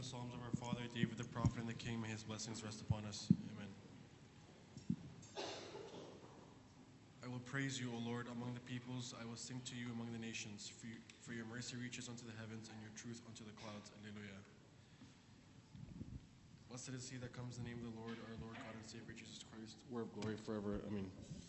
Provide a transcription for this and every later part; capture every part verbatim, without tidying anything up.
the Psalms of our father David the prophet and the king, may his blessings rest upon us. Amen. I will praise you, O Lord, among the peoples. I will sing to you among the nations. For, you, for your mercy reaches unto the heavens and your truth unto the clouds. Alleluia. Blessed is he that comes in the name of the Lord, our Lord God and Savior Jesus Christ. Word of glory forever. Amen.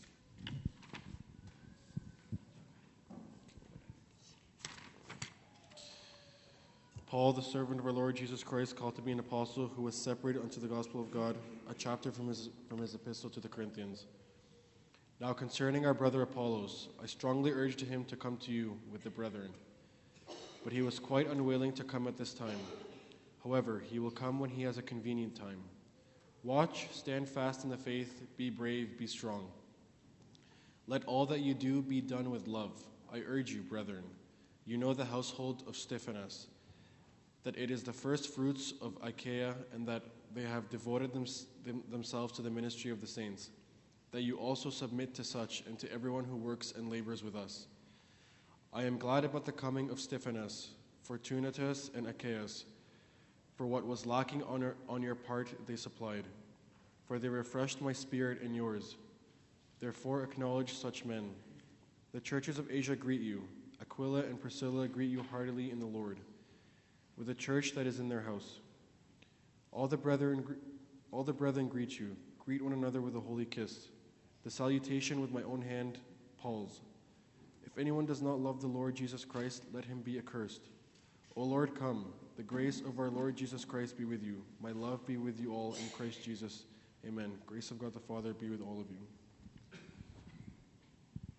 Paul, the servant of our Lord Jesus Christ, called to be an apostle, who was separated unto the gospel of God, a chapter from his, from his epistle to the Corinthians. Now concerning our brother Apollos, I strongly urged him to come to you with the brethren, but he was quite unwilling to come at this time. However, he will come when he has a convenient time. Watch, stand fast in the faith, be brave, be strong. Let all that you do be done with love. I urge you, brethren, you know the household of Stephanas, that it is the first fruits of Achaia, and that they have devoted them, them, themselves to the ministry of the saints, that you also submit to such and to everyone who works and labors with us. I am glad about the coming of Stephanas, Fortunatus, and Achaeus, for what was lacking on, our, on your part they supplied, for they refreshed my spirit and yours. Therefore acknowledge such men. The churches of Asia greet you. Aquila and Priscilla greet you heartily in the Lord, with the church that is in their house. All the brethren, all the brethren greet you. Greet one another with a holy kiss. The salutation with my own hand, Paul's. If anyone does not love the Lord Jesus Christ, let him be accursed. O Lord, come. The grace of our Lord Jesus Christ be with you. My love be with you all in Christ Jesus. Amen. Grace of God the Father be with all of you.